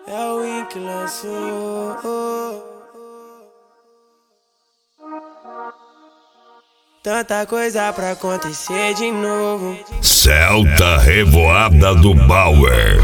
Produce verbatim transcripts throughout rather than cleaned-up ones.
É o Win que lançou. Tanta coisa pra acontecer de novo. Celta Revoada do Bauer.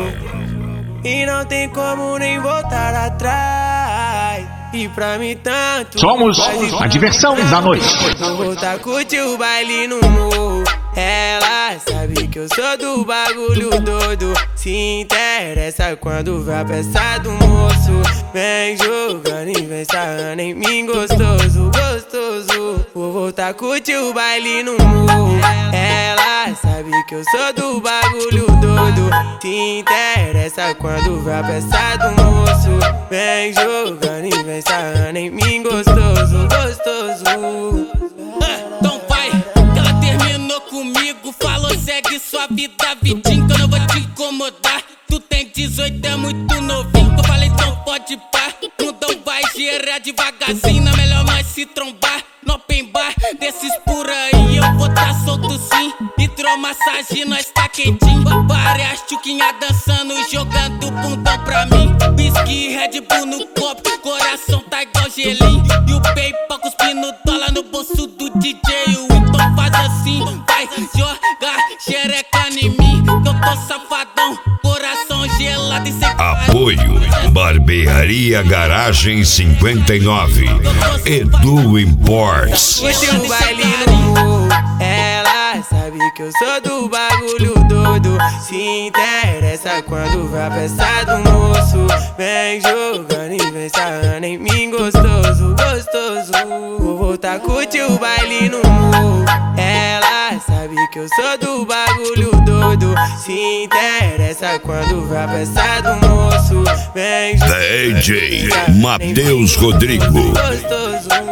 E não tem como nem voltar atrás. E pra mim tanto somos a diversão da noite. Vou voltar a curtir o baile no morro. Ela sabe que eu sou do bagulho doido. Se interessa quando vai a peça do moço. Vem jogando e vem sarrando em mim gostoso, gostoso. Vou voltar a curtir o baile no morro. Ela sabe que eu sou do bagulho doido. Se interessa quando vai a peça do moço. Vem jogando e vem sarrando em mim gostoso, gostoso. Então vai, que ela terminou comigo. Falou segue sua vida, vidinho, que eu não vou te incomodar. Tu tem dezoito, é muito novinho. Eu falei então pode pá. Mundão vai girar devagarzinho. Na melhor nós se trombar no open bar desses por aí. Eu vou tá solto sim. Hidromassagem, nós tá quentinho. Várias tchuquinhas dançando, jogando bundão pra mim. Whisky, Red Bull no copo, coração tá igual gelinho. E o PayPal cuspindo dólar no bolso do D J. O então faz assim, vai jogar xereca em mim. Que eu tô safadão, coração gelado e sem Apoio Barbearia Garagem cinquenta e nove, Edu Imports. Curte o baile no morro. Ela sabe que eu sou do bagulho doido. Se interessa quando vai a peça do moço. Vem jogando e vem sarrando em mim gostoso, gostoso. Vou voltar a curtir o baile no morro. Ela sabe que eu sou do bagulho doido. Se interessa quando vai a peça do moço. Vem D J Matheus Rodrigo. gostoso.